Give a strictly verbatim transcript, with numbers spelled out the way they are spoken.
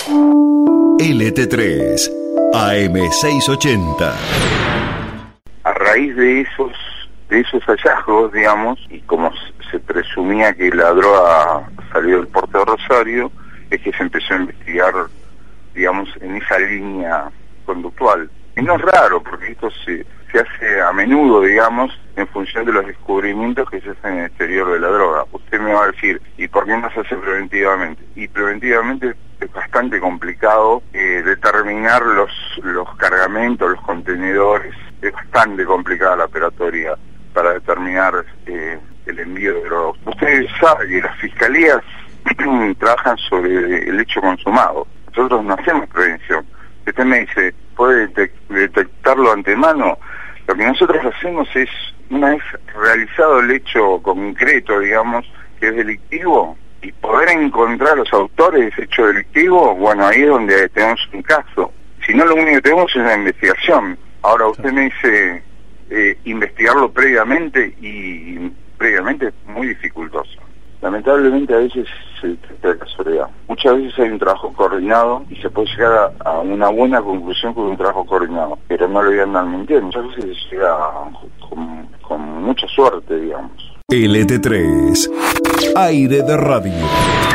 L T tres, A M seiscientos ochenta. A raíz de esos, de esos hallazgos, digamos, y como se presumía que la droga salió del puerto de Rosario, es que se empezó a investigar, digamos, en esa línea conductual. Y no es raro, porque esto se, se hace a menudo, digamos, en función de los descubrimientos que se hacen en el exterior de la droga. Usted me va a decir, ¿y por qué no se hace preventivamente? Y preventivamente es bastante complicado eh, determinar los, los cargamentos, los contenedores. Es bastante complicada la operatoria para determinar eh, el envío de drogas. Ustedes saben que las fiscalías trabajan sobre el hecho consumado. Nosotros no hacemos prevención. Usted me dice, ¿puede detectarlo antemano? Lo que nosotros hacemos es, una vez realizado el hecho concreto, digamos, que es delictivo, y poder encontrar a los autores de ese hecho delictivo, bueno, ahí es donde tenemos un caso. Si no, lo único que tenemos es la investigación. Ahora usted me dice, eh, investigarlo previamente, y previamente es muy dificultoso. Lamentablemente a veces se trata de casualidad. Muchas veces hay un trabajo coordinado y se puede llegar a, a una buena conclusión con un trabajo coordinado, pero no le voy a andar mintiendo. Muchas veces se llega con, con mucha suerte, digamos. L T tres, Aire de Radio.